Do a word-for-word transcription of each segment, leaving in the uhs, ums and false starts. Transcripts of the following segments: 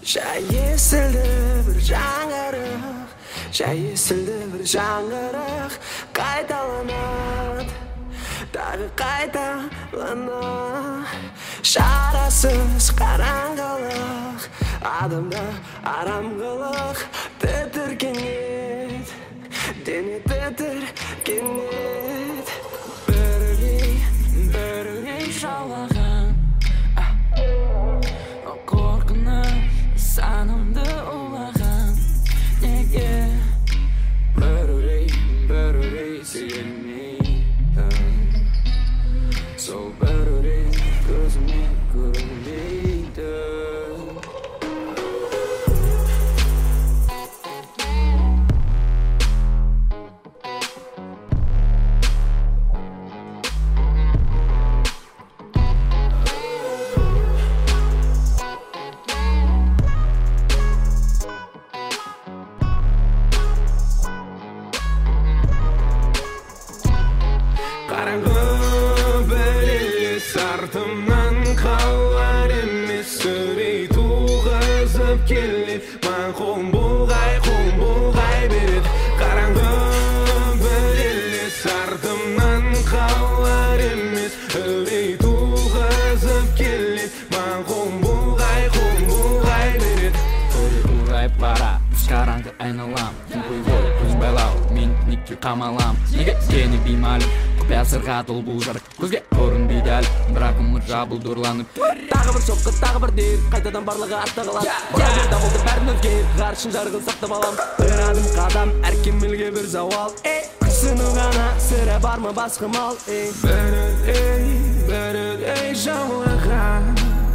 Жай естілді бір жаңғырық, жай естілді бір жаңғырық, қайталанады, тағы қайталанады. Шарасыз қараңғылық, адамда арамғылық, тітіркенет, дене тітіркенет. Бірігей, бірігей жаулаған қорқыныш санымды улаған. Неге бір үрей, бір үрей сүйелмейді, сол бір үрей көзіме көрінбейді. Қараңғы бір елес артымнан қалар емес, үрей туғызып келеді, маған қоң бұлғай, қоң бұлғай береді. Қараңғы бір елес артымнан қалар емес, үрей туғызып келеді, маған қоң бұлғай, қоң бұлғай береді. Үрей ұлғайып бара, біз қараңғы айналам, күн ғой, көз байлау, мен неге қамалам. Неге сені беймәлім, құпия сырға толы бұл жарық, көзге көрінбейді әлі, бірақ өмір жабылды ұрланып. Тағы бір соққы, тағы бір дер, қайтадан барлығы артта қалады. Бәрі болды, бәрін өзгер, ғарышын жарығын сақтап алам. Бір адым қадам, әр кемелге бір зауал. Күрсіну ғана, сірә бар ма басқа мал. Бір үрей, бір үрей жаулаған,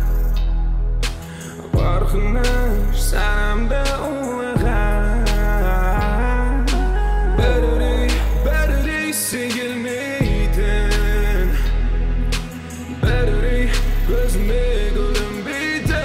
қорқыныш санамды улаған. Бір үрей, бір үрей сейілмейтін, бір үрей көзіме көрінбейтін.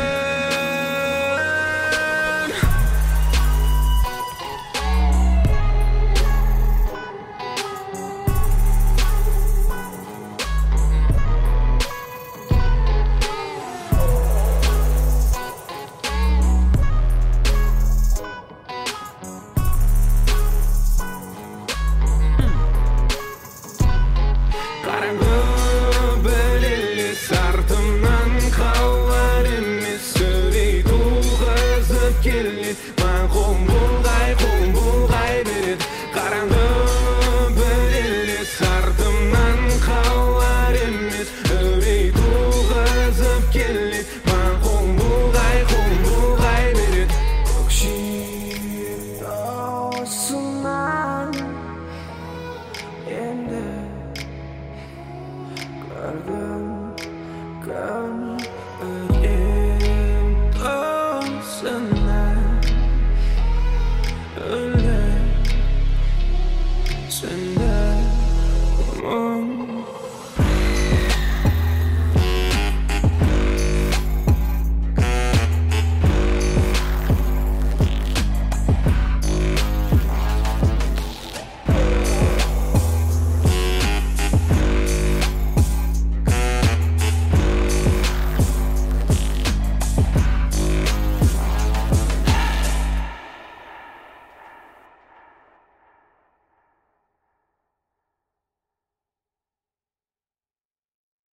Қараңғы бір елес артымнан қалар емес, үрей туғызып келеді, маған қоң бұлғай, қоң бұлғай береді. Қараңғы бір елес артымнан қалар емес, үрей туғызып келеді, маған қоң бұлғай, қоң бұлғай береді. Көкшетаусынан енді көрдім күн өткен тосынан, өлі сөнді.